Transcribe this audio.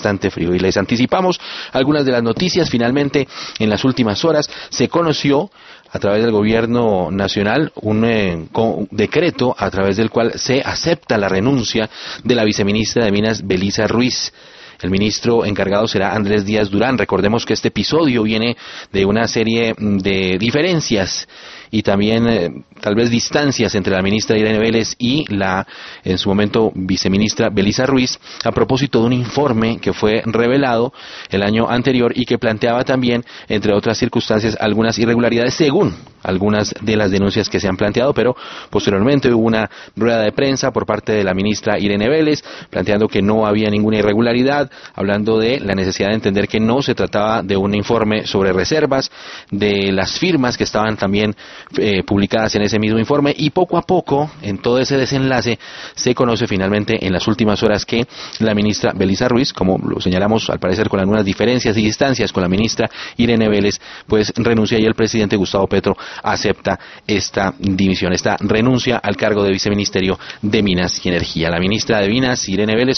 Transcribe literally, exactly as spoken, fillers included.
bastante frío. Y les anticipamos algunas de las noticias. Finalmente, en las últimas horas, se conoció a través del gobierno nacional un eh, con, decreto a través del cual se acepta la renuncia de la viceministra de Minas, Belisa Ruiz. El ministro encargado será Andrés Díaz Durán. Recordemos que este episodio viene de una serie de diferencias y también eh, tal vez distancias entre la ministra Irene Vélez y la, en su momento, viceministra Belisa Ruiz, a propósito de un informe que fue revelado el año anterior y que planteaba también, entre otras circunstancias, algunas irregularidades según algunas de las denuncias que se han planteado, pero posteriormente hubo una rueda de prensa por parte de la ministra Irene Vélez, planteando que no había ninguna irregularidad, hablando de la necesidad de entender que no se trataba de un informe sobre reservas, de las firmas que estaban también eh, publicadas en ese mismo informe, y poco a poco, en todo ese desenlace, se conoce finalmente en las últimas horas que la ministra Belisa Ruiz, como lo señalamos al parecer con algunas diferencias y distancias con la ministra Irene Vélez, pues renuncia, y el presidente Gustavo Petro acepta esta dimisión, esta renuncia al cargo de viceministerio de Minas y Energía. La ministra de Minas, Irene Vélez,